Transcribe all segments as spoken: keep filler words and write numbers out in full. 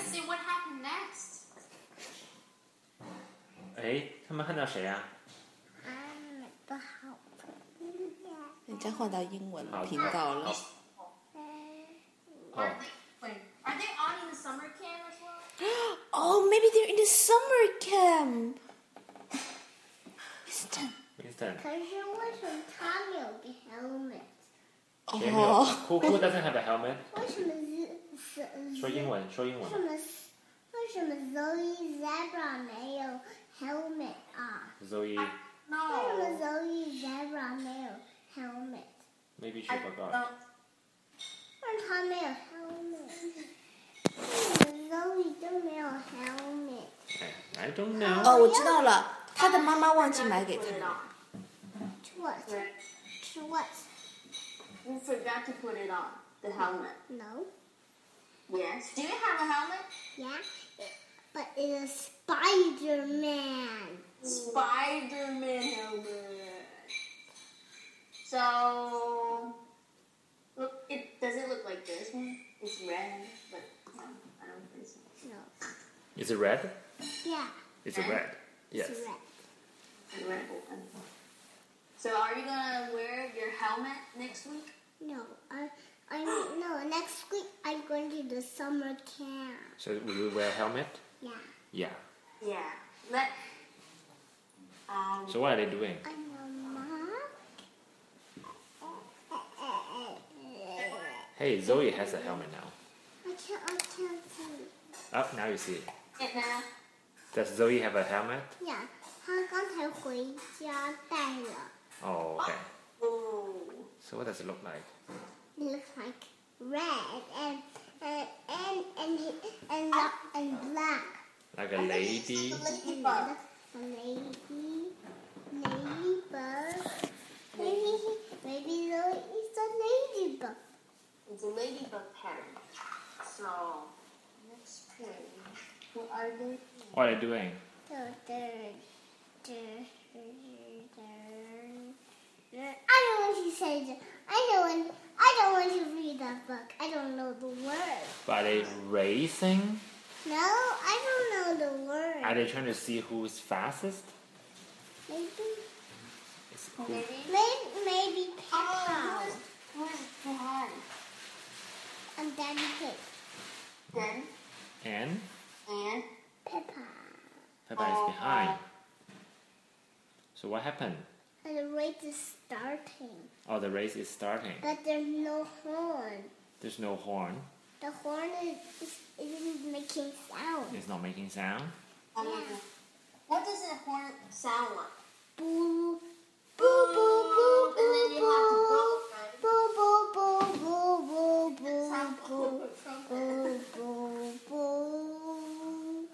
to see what happened next. 哎，他们看到谁啊？ 不好。 人家换到英文好频道了。 哦 Are they, wait, are they on in the summer camp as well? Oh, maybe they're in the summer camp. Winston. Winston. 可是为什么他没有 helmet？ 谁没有 who, who doesn't have a helmet? 为什么是说英文，说英文为。什么为什么 Zoe Zebra 没有 helmet 啊？ Zoe, 为什么 No. Zoe Zebra 没有 helmet？ maybe she I, forgot. uh, 为什么他没有 helmet？ 为什么 Zoe 都没有 helmet？ I don't know. 哦，我知道了，他的妈妈忘记买给 put it 他。 on. What? To what? You forgot to put it on, the helmet. No. Yes. Do you have a helmet? Yeah. But it's a Spider-Man. Spider-Man helmet. So, look, it does it look like this one? It's red, but no, I don't think so. No. Is it red? Yeah. It's red. Yes. It's red. The red one. So, are you gonna wear your helmet next week? No. I, I no. Next week I'm going to the summer camp. So will you wear a helmet? Yeah. Yeah. Yeah. Let. Um. So what are they doing? I'm Mama. Hey, Zoe has a helmet now. I can't. I can't see. Oh, now you see it. It now. Does Zoe have a helmet? Yeah. 他刚才回家带了。 Oh, okay. Oh. So what does it look like? It looks like red and and and and and, and, and black. Like a lady? Ladybug. A lady, ladybug. Maybe maybe Zoe is a ladybug. It's a ladybug pattern. So, next page. What are they? What are they doing? So they're, they're, they're, I don't want to say that. I don't want. I don't want to read that book. I don't know the word. But are they racing? No, I don't know the word. Are they trying to see who's fastest? Maybe, It's who- Maybe. maybe, maybe Oh, Peppa who is, who is behind? and Daddy Pig. Then, And and, Peppa. Peppa is behind. So what happened? And the race is starting, Oh, the race is starting. but there's no horn. There's no horn. The horn is, is isn't making sound. It's not making sound. um, Yeah. what does a horn sound like? Boo, boo, boo, boo, And then boo, you have to blow, boo. right? Boo, boo, boo, boo, boo, boo, Sound boo, like a trumpet. boo, boo, boo.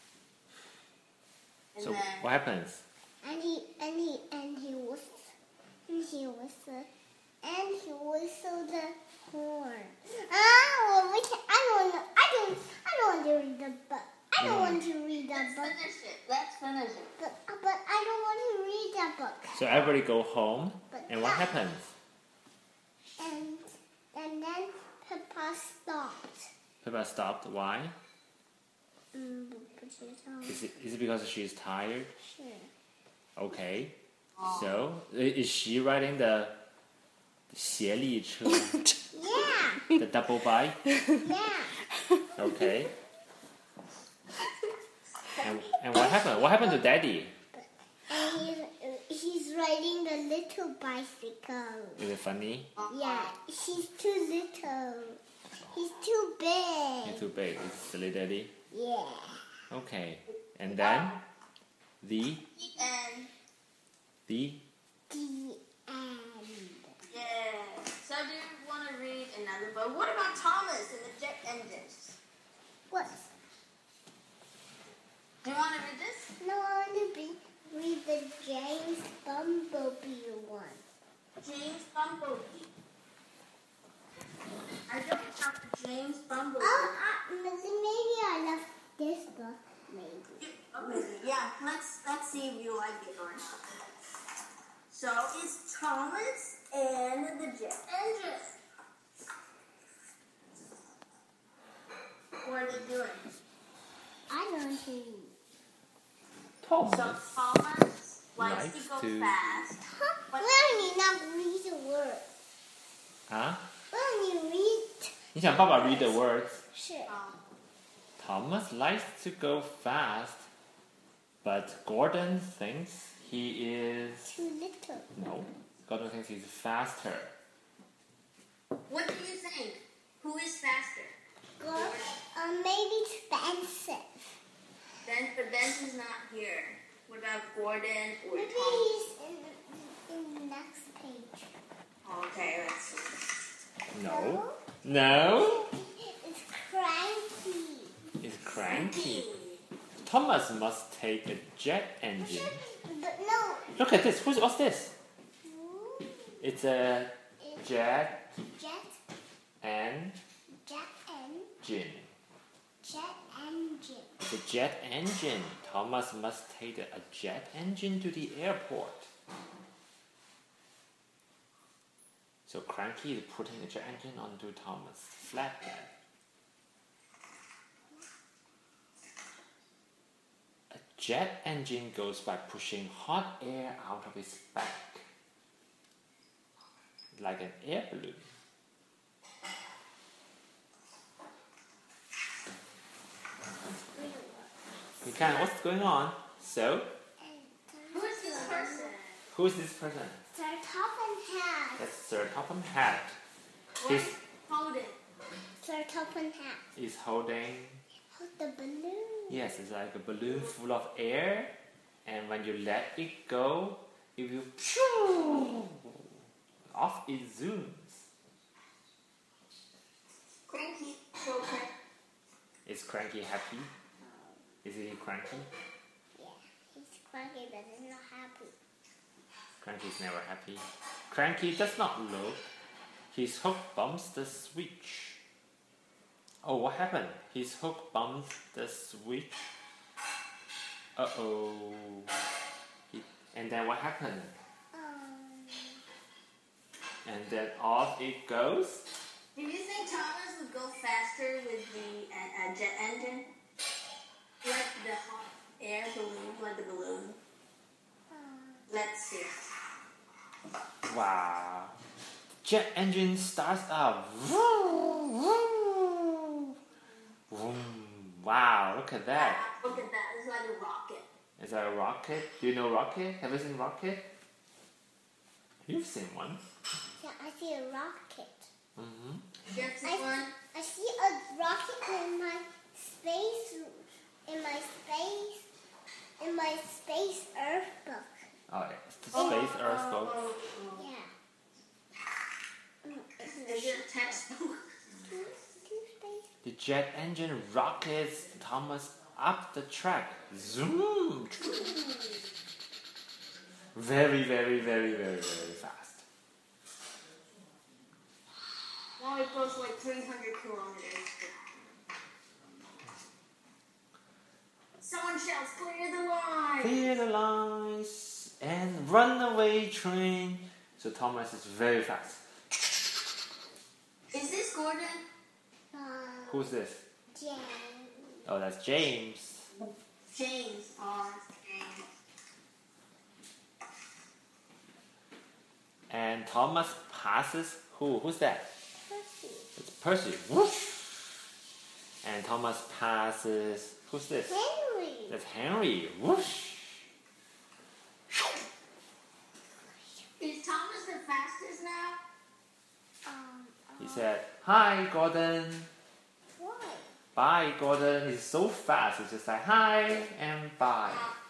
And So then, what happens? And he and he and he was and he was uh, and he whistled the horn. Ah, well, we can, I don't know. I don't. I don't want to read the book. I don't Mm. want to read that let's book. finish it. Let's finish it. But but I don't want to read that book. So everybody go home. And what happens? And and then Peppa stopped. Peppa stopped. Why? Mm, 不知道。 Is it, is it because she's tired? 是。 Okay. So i- is she riding the 协力车 Yeah. the double bike? Yeah. Okay. And, and what happened? What happened to Daddy? And he's he's riding the little bicycle. Is it funny? Yeah, he's too little. He's too big. It's too big. It's silly Daddy. Yeah. Okay. And then the And, the The end. yeah. So, do you want to read another book? What about Thomas and the jet engines? What? Do you want to read this? No, I want to be read the James Bumblebee one. James Bumblebee. I don't have the James Bumblebee. Oh, uh, maybe I love this book. Maybe. Okay, yeah, let's let's see if you like it or not. So it's Thomas and the jet engine. What are they doing? I don't hear you. Thomas So Thomas likes likes to go to- fast. Huh? Why don't you not read the word? 啊， Why don't you read? 你想爸爸 read the words? 是 Um, Thomas likes to go fast, but Gordon thinks he is too little. no. Gordon thinks he's faster. what do you think? Who is faster? Go, uh, maybe expensive. Ben, but Benson's not here. What about Gordon or Maybe Tom? he's in, in the next page. Okay, let's see. No. No. It's cranky. It's cranky. Thomas must take a jet engine. But no. Look at this. Who's, what's this? Ooh, It's a it's jet jet, engine. jet and jet engine. It's a jet engine. Thomas must take a jet engine to the airport. So Cranky is putting the jet engine onto Thomas' flatbed. A jet engine goes by pushing hot air out of its back, like an air balloon. You can, what's going on? So, Who is this person? who's this person? Sir Topham Hat. That's Sir Topham Hatt. What? He's Hold it. Sir Topham Hat. is holding, Hold the balloon. yes, it's like a balloon full of air, and when you let it go, it will pshoo, off it zooms. Cranky. So cranky. Is Cranky happy? Is he cranky? Yeah, he's cranky but he's not happy. Cranky's never happy. Cranky does not look. His hook bumps the switch. Oh, what happened? His hook bumped the switch. Uh oh. And then what happened? Um, And then off it goes. Do you think Thomas would go faster with the uh, uh, jet engine? Like the hot air balloon, like the balloon? um, Let's see. Wow. Jet engine starts up. Vroom, vroom. Vroom. Wow, look at that. Look at that. It's like a rocket. Is that a rocket? Do you know rocket? Have you seen rocket? You've seen one. yeah, I see a rocket. Mm-hmm. Just I, one. I see a rocket in my space, in my space, in my space Earth book. Oh, it's the Space Earth book. Oh, oh, oh. Yeah. Is it a textbook? The jet engine rockets Thomas up the track. Zoom! Very, very, very, very, very fast. Now it goes like three hundred kilometers. Someone shouts, clear the line! Clear the lines and runaway train. So Thomas is very fast. Is this Gordon? Um, Who's this? James. Oh, that's James. James. Oh, James. And Thomas passes who? Who's that? Percy. It's Percy. Whoosh! And Thomas passes. Who's this? Henry. That's Henry. Whoosh! Is Thomas the fastest now? Um, He uh, said, "Hi, Gordon. Why? Bye, Gordon." He's so fast. He's just like, "Hi" and bye.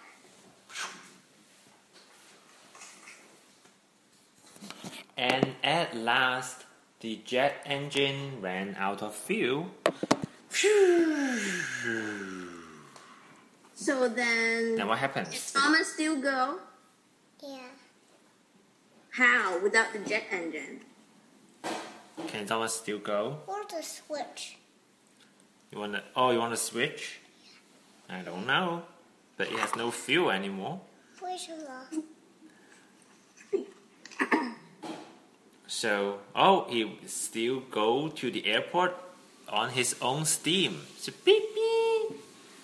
And at last, the jet engine ran out of fuel. So then, Now what did happens? Thomas still go? Yeah. How? Without the jet engine? Can Thomas still go? Or the switch. You wanna? Oh, you wanna switch? I don't know, but it has no fuel anymore. Switch off. So, oh, he still go to the airport. on his own steam. So beep beep.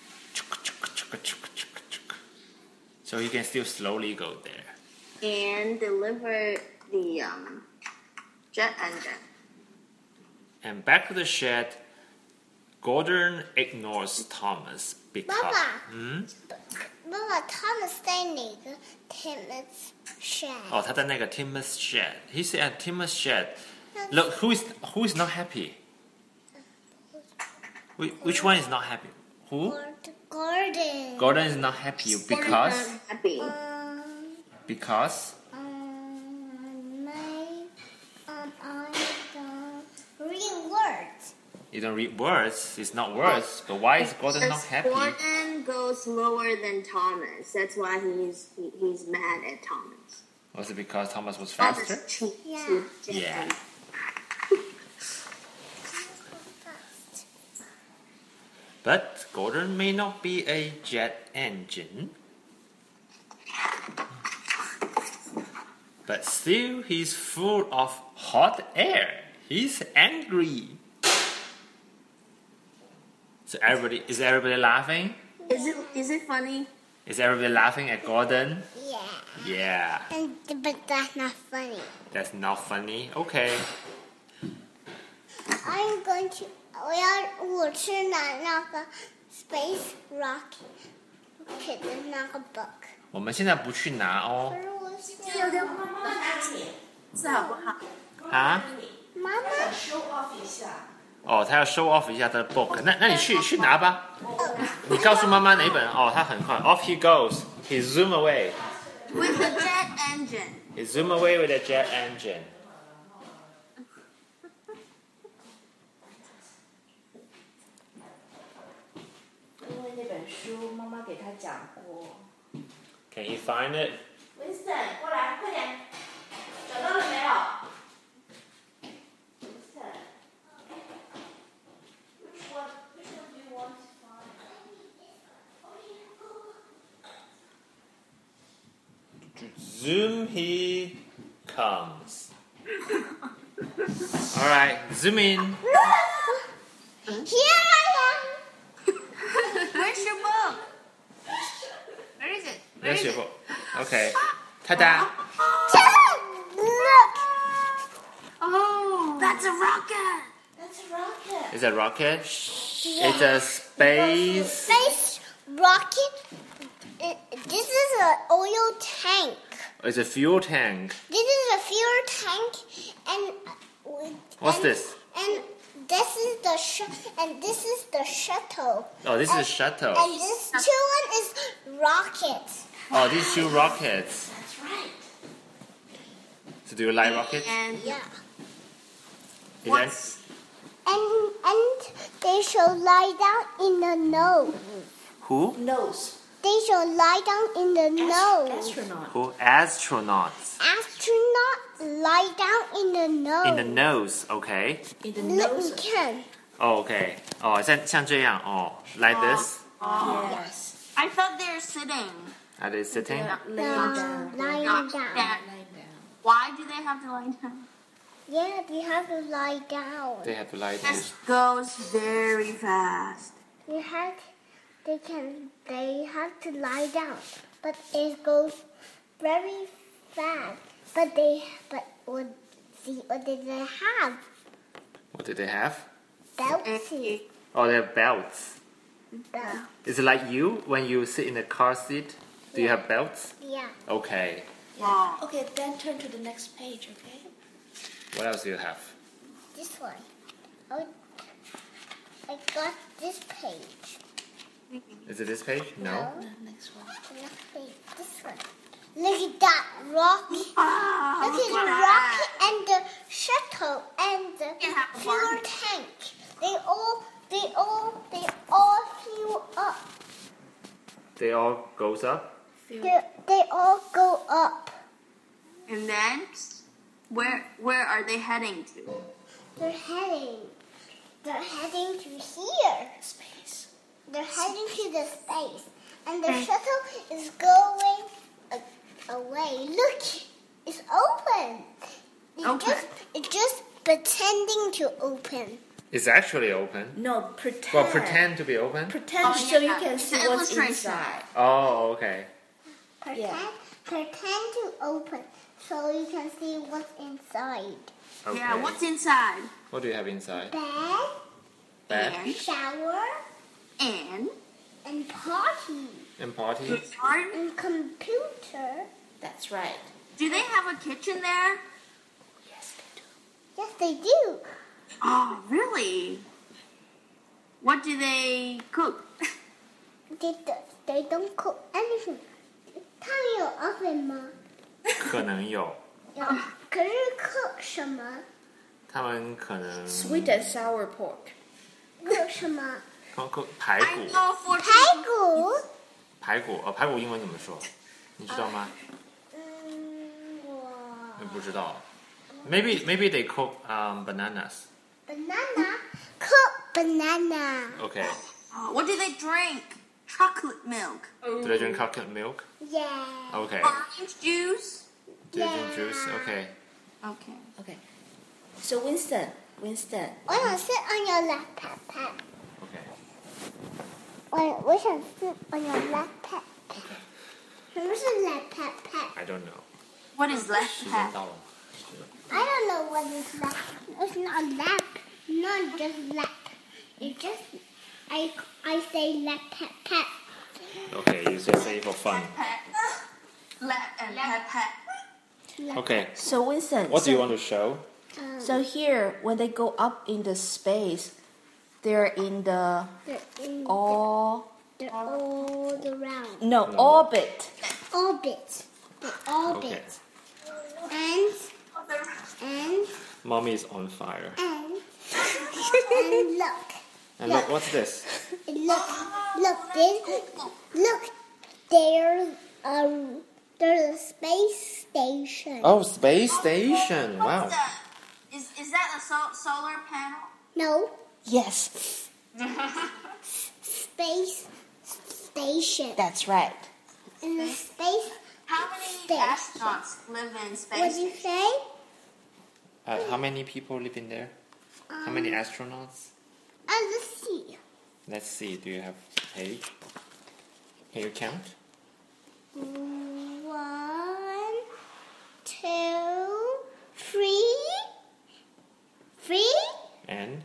So he can still slowly go there. And deliver the um, jet engine. And back to the shed, Gordon ignores Thomas because. 爸爸， 嗯， 爸爸，他们在哪个 Tim's shed？ 哦，他在那个 Tim's shed. He's at Tim's shed. Look, who is who is not happy? Which, which one is not happy? Who? Gordon. Gordon is not happy because Happy. Um, because um, my, um, I don't read words. you don't read words. It's not words. But why is Gordon not Because happy? Gordon goes lower than Thomas. That's why he's he, he's mad at Thomas. Was it because Thomas was Thomas faster? cheats Yeah. with jet Yeah. engine. But Gordon may not be a jet engine. But still, he's full of hot air. He's angry. So everybody, is everybody laughing? Is it is it funny? Is everybody laughing at Gordon? Yeah. Yeah. And, but that's not funny. That's not funny. Okay. I'm going to 我要我去拿那个 Space Rocket 的那个 book。 我们现在不去拿哦。 可是我想有点是好不好？ 啊？ 妈妈 show off 一下。 哦，他要 show off 一下他的 book。那那你去去拿吧。你告诉妈妈哪一本？哦，他很快。Off he goes. He zoom away. With the jet engine. He zoom away with a jet engine. 因为那本书妈妈给他讲过。 Can you find it? Winston，过来，快点，找到了没有 ？Winston， which one? Which one do you want to find? Zoom he comes. All right, zoom in. Here I am. Where's your book? Where is it? Where There's is your it? book. Okay. Ta-da! Look. Oh, that's a rocket. That's a rocket. It's a rocket. It's a space. Space rocket. It, this is an oil tank. It's a fuel tank. This is a fuel tank, and uh, What's and, this? And this is the sh- and this is the shuttle. Oh, this is a And- shuttle. And this two one is rockets. Oh, these two rockets. That's right. So do you like rockets? And Yeah. Is what's And and they shall lie down in the nose. Who? Nose. They shall lie down in the nose. Astronaut. Who? Astronauts. Astronaut lie down in the nose. In the nose. Okay. In the Look, nose. you can. Oh, okay. 哦，像像这样哦，like this. Yes. I thought they were sitting. Are they sitting? Laying Down, down. lying Not down. that. Lying down. Why do they have to lie down? Yeah, they have to lie down. They have to lie down. This goes very fast. They have, they can, they have to lie down, but it goes very fast. But they, but what? See, what did they have? What do they have? Belts. Oh, they have belts. Belt. Is it like you when you sit in the car seat? Do you have belts? Yeah. Okay. Wow. Okay, then turn to the next page, okay? What else do you have? This one. Oh, I got this page. Is it this page? No. The next one. The next page. This one. Look at that rocket. Ah, Look at look the at rocket and the shuttle and the can have a fuel Barbie. tank. They all, they all, they all fuel up. They all goes up. They, they all go up. And then, where where are they heading to? They're heading. They're heading to here. Space. They're heading to the space, and the Okay. shuttle is going a- away. Look, it's open. It's Okay. just, it's just pretending to open. It's actually open. No, pretend. Well, pretend to be open. Pretend Oh, so you yeah. can It's see an what's illustration. inside. Oh, okay. Pretend, Yeah. pretend to open so you can see what's inside. Okay. Yeah, what's inside? What do you have inside? Bed, Bed And, shower, and and party, and party. garden. and computer. That's right. Do they have a kitchen there? Yes, they do. Yes, they do. Oh, really? What do they cook? They, do, they don't cook anything. 他们有 oven 吗？ 可能有， 有。可是 cook 什么？ 他们可能 Sweet and sour pork. cook 什么？ 可可排 I 骨， know for 排骨。 排骨哦，排骨英文怎么说？你知道吗？ 嗯，我你不知道。Maybe maybe they cook um bananas. banana cook banana. Okay. Oh, what do they drink? Chocolate milk. Do they drink chocolate milk? Yeah. Okay. Orange juice. Do they drink juice? Okay. Okay. Okay. So Winston, Winston. 我想 sit on your lap, pat pat. Okay. 我我想 sit on your lap, pat. 什么是 lap, pat pat? I don't know. What is left 时间 hat? 到了。 I don't know what is lap. It's not lap. Not just lap. It's just I I say lap, pat pat. Okay, you just say it for fun. Pat. Lap and pat pat. Lap. Okay. So Winston. What do you so, want to show? Um, So here, when they go up in the space, they're in the they're, in all the, they're all around. no, No. orbit. Orbit. The orbit. Okay. And and Mommy is on fire. and and look. And look, what's this? Look, look, this, look, there's a, there's a space station. Oh, space station. What's Wow. that? Is is that a sol- solar panel? No, Yes, space station. that's right. In the space, How many Space. astronauts live in what space? do you say? Uh, how many people live in there? How many astronauts? Uh, let's see. Let's see. Do you have page? Can you count? One, two, three, three, And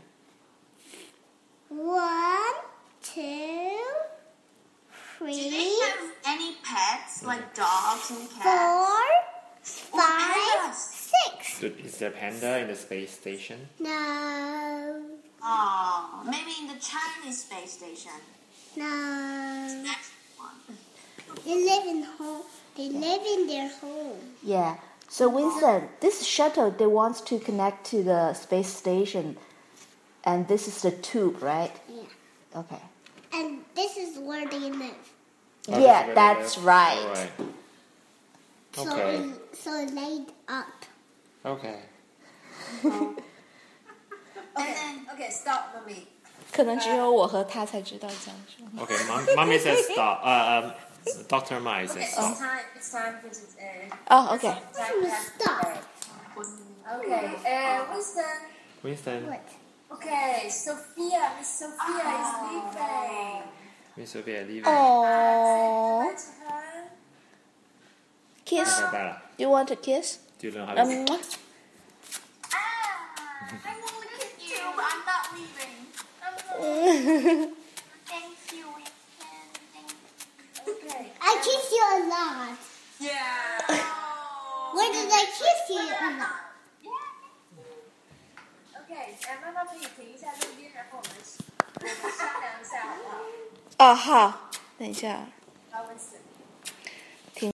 one, two, Do they three, have any pets like dogs and cats? four, five, pandas. six. do- is there panda in the space station? No, Oh, maybe in the Chinese space station. no. Next one. They live in home. They live in their home. Yeah. So Winston, this shuttle they want to connect to the space station, and this is the tube, right? Yeah. Okay. And this is where they live. Oh, this is Yeah, where they that's live? right. Alright. So Okay. it- so it laid up. Okay. And then, okay, stop, mommy. 可能只有我和他才知道这样说。 Okay. Mom, mommy says stop. Uh, um, Doctor Mai says Okay, stop. it's time. It's time for today. Oh, okay. Time to have Stop. today. Okay, uh, Winston. Winston. What? Okay, Sophia. Miss Sophia is leaving. Miss Sophia leaving. Oh. Say goodbye to her. Kiss. 拜拜了。 You want a kiss? Do you know how to? Um, Ah, I want to kiss you, but I'm not leaving. Thank you, Winston. Thank you. Okay. I kiss you a lot. Yeah. Where did I kiss you a lot? Okay，哎，妈妈可以停一下录音，然后我们我们商量一下好不好？ 哦，好，等一下。